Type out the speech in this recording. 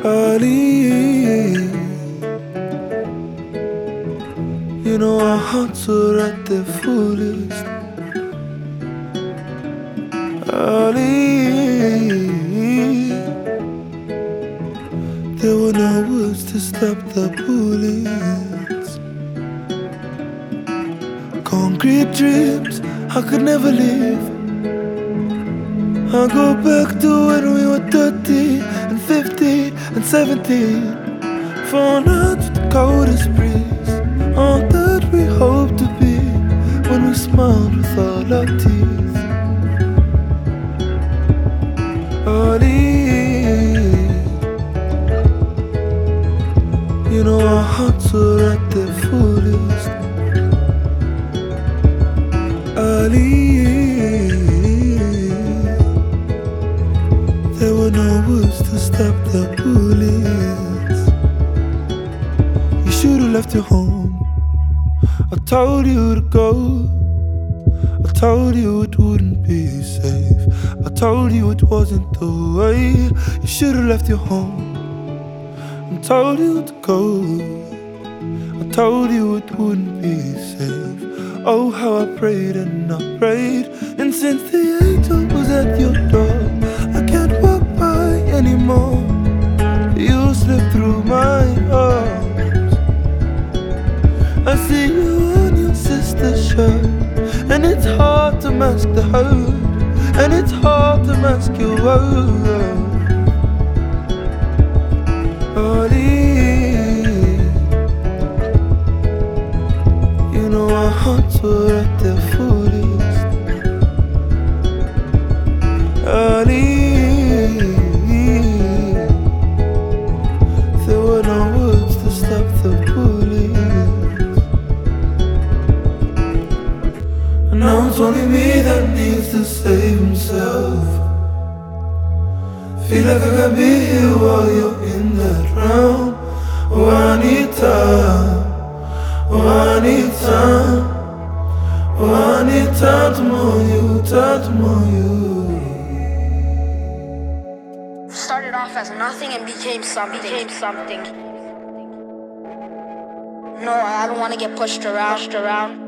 Ali, you know our hearts are at their fullest. Ali, there were no words to stop the bullets. Concrete dreams I could never leave. I go back to when we were 30 and 50 and 17. Falling out with the coldest breeze. All that we hoped to be when we smiled with all our teeth. Ali, you know our hearts are at their fullest. Ali, there were no words to stop the bullets. You should've left your home. I told you to go. I told you it wouldn't be safe. I told you it wasn't the way. You should've left your home. I told you to go. I told you it wouldn't be safe. Oh, how I prayed and I prayed. And since the angel was at your door, I can't walk by anymore. You slip through my arms. I see you on your sister's shirt, and it's hard to mask the hurt, and it's hard to mask your words. Ali, you know our hearts were at their fullest. Ali, there were no words to stop the bullets. And now it's only me that needs to save himself. Feel like I could be here while you're in that round. Oh, I need time. Oh, I need time. Oh, I need time to know you, time to know you. Started off as nothing and became something. No, I don't want to get pushed around.